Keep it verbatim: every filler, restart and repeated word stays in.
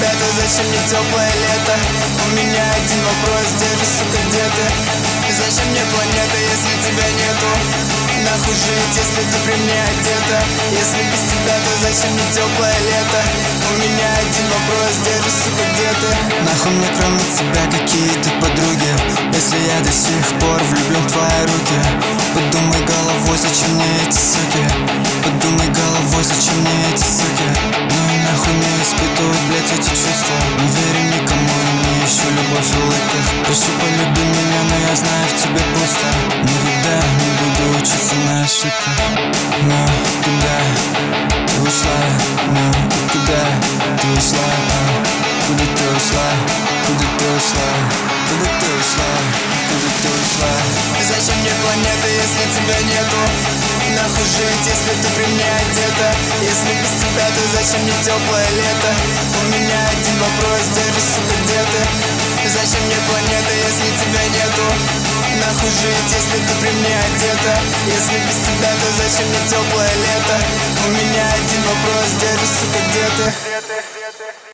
тебя, то зачем мне теплое лето? У меня один вопрос, где же, сука, где ты? Зачем мне планета, если тебя нету? Нахуй жить, если ты при мне одета? Если без тебя, то зачем мне теплое лето? У меня один вопрос, где же, сука, где ты? Нахуй мне кроме тебя какие-то подруги, если я до сих пор влюблен в твои руки? Подумай головой, зачем мне эти суки? Подумай головой, зачем мне эти суки? Ну и нахуй не испытывать, блять, эти чувства. Не верю никому, и мне еще любовь в улыбках. Прошу, полюби меня, но я знаю, в тебе пусто. Никогда не буду учиться на ошибках. Но куда ты ушла? Но куда ты ушла? А? Куда ты ушла? Куда ты ушла? Куда ты ушла? Куда ты ушла? Зачем мне планета, если тебя нету? Нахуй жить, если ты при мне одета? Если без тебя, то зачем мне теплое лето? У меня один вопрос, где же, сука, где ты? Зачем мне планета, если тебя нету? Нахуй жить, если ты при мне одета? Если без тебя, то зачем мне теплое лето? У меня один вопрос, где же, сука, где ты?